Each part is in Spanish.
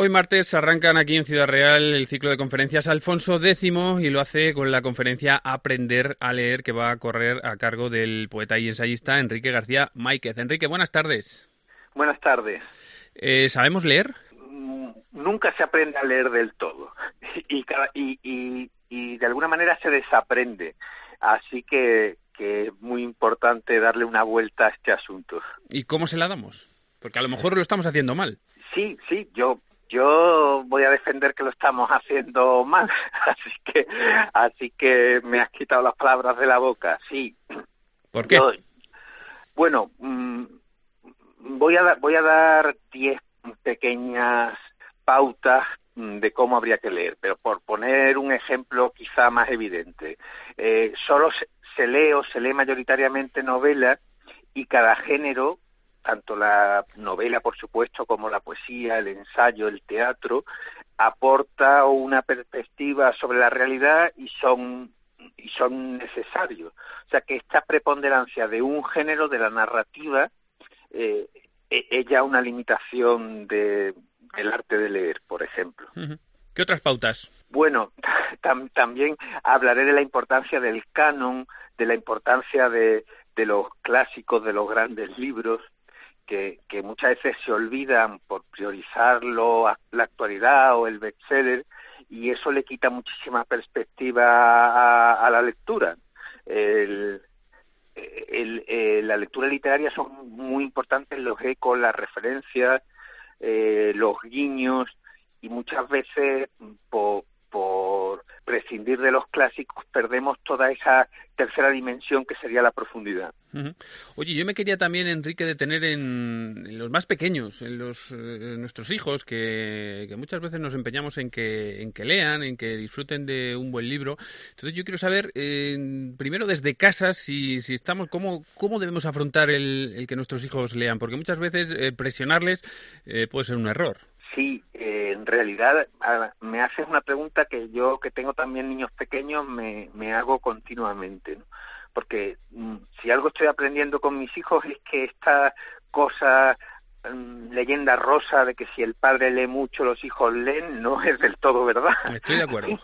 Hoy martes arrancan aquí en Ciudad Real el ciclo de conferencias Alfonso X y lo hace con la conferencia Aprender a leer que va a correr a cargo del poeta y ensayista Enrique García Máiquez. Enrique, buenas tardes. Buenas tardes. ¿Sabemos leer? Nunca se aprende a leer del todo y de alguna manera se desaprende, así que es muy importante darle una vuelta a este asunto. ¿Y cómo se la damos? Porque a lo mejor lo estamos haciendo mal. Sí, yo voy a defender que lo estamos haciendo mal, así que me has quitado las palabras de la boca. Sí. ¿Por qué? Bueno, voy a dar 10 pequeñas pautas de cómo habría que leer, pero por poner un ejemplo quizá más evidente. Solo se lee mayoritariamente novela, y cada género, tanto la novela, por supuesto, como la poesía, el ensayo, el teatro, aporta una perspectiva sobre la realidad y son necesarios. O sea, que esta preponderancia de un género, de la narrativa, es ya una limitación del arte de leer, por ejemplo. ¿Qué otras pautas? Bueno, también hablaré de la importancia del canon, de la importancia de los clásicos, de los grandes libros, que muchas veces se olvidan por priorizarlo a la actualidad o el bestseller, y eso le quita muchísima perspectiva a la lectura. La lectura literaria son muy importantes los ecos, las referencias, los guiños, y muchas veces por prescindir de los clásicos perdemos toda esa tercera dimensión que sería la profundidad. Oye, yo me quería también, Enrique, detener en los más pequeños, en nuestros hijos, que muchas veces nos empeñamos en que lean, en que disfruten de un buen libro. Entonces yo quiero saber, primero desde casa, si estamos, cómo debemos afrontar el que nuestros hijos lean, porque muchas veces presionarles puede ser un error. Sí, en realidad me haces una pregunta que yo, que tengo también niños pequeños, me hago continuamente, ¿no? Porque si algo estoy aprendiendo con mis hijos es que esta cosa, leyenda rosa de que si el padre lee mucho los hijos leen, no es del todo verdad. Estoy de acuerdo.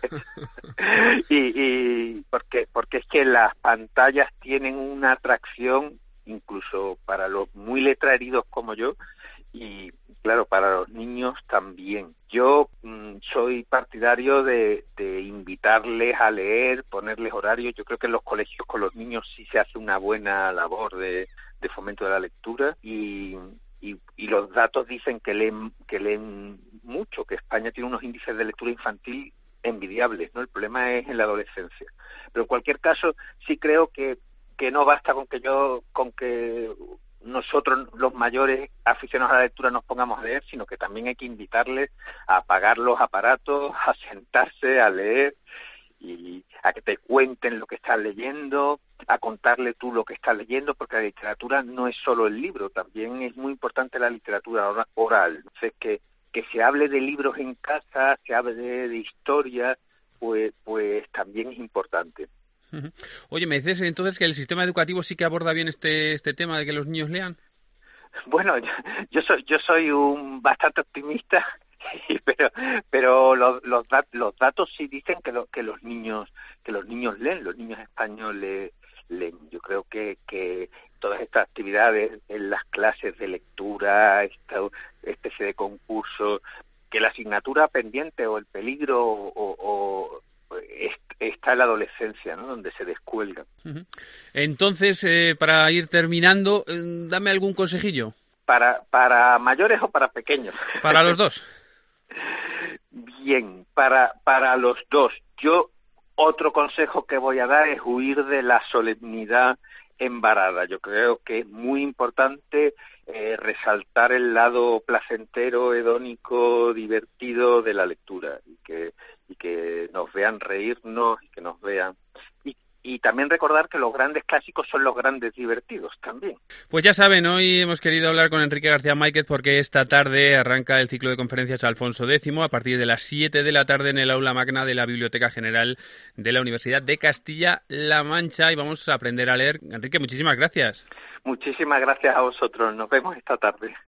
y porque es que las pantallas tienen una atracción, incluso para los muy letraheridos como yo, y claro, para los niños también. Yo soy partidario de invitarles a leer, ponerles horarios. Yo creo que en los colegios con los niños sí se hace una buena labor de fomento de la lectura, y los datos dicen que leen mucho, que España tiene unos índices de lectura infantil envidiables, ¿no? El problema es en la adolescencia. Pero en cualquier caso, sí creo que no basta con que nosotros, los mayores aficionados a la lectura, nos pongamos a leer, sino que también hay que invitarles a apagar los aparatos, a sentarse, a leer, y a que te cuenten lo que estás leyendo, a contarle tú lo que estás leyendo, porque la literatura no es solo el libro, también es muy importante la literatura oral. Entonces, que se hable de libros en casa, se hable de historia, pues también es importante. Oye, ¿me dices entonces que el sistema educativo sí que aborda bien este tema de que los niños lean? Bueno, yo soy un bastante optimista, pero los datos sí dicen que los niños leen, los niños españoles leen. Yo creo que todas estas actividades en las clases de lectura, esta especie de concurso, que la asignatura pendiente o el peligro está en la adolescencia, ¿no? Donde se descuelga. Entonces, para ir terminando, dame algún consejillo. ¿Para mayores o para pequeños? Para los dos. Bien, para los dos. Otro consejo que voy a dar es huir de la solemnidad embarada. Yo creo que es muy importante resaltar el lado placentero, hedónico, divertido de la lectura, y que nos vean reírnos, y que nos vean. Y también recordar que los grandes clásicos son los grandes divertidos también. Pues ya saben, hoy hemos querido hablar con Enrique García Máiquez porque esta tarde arranca el ciclo de conferencias Alfonso X a partir de las 7 de la tarde en el aula magna de la Biblioteca General de la Universidad de Castilla-La Mancha, y vamos a aprender a leer. Enrique, muchísimas gracias. Muchísimas gracias a vosotros. Nos vemos esta tarde.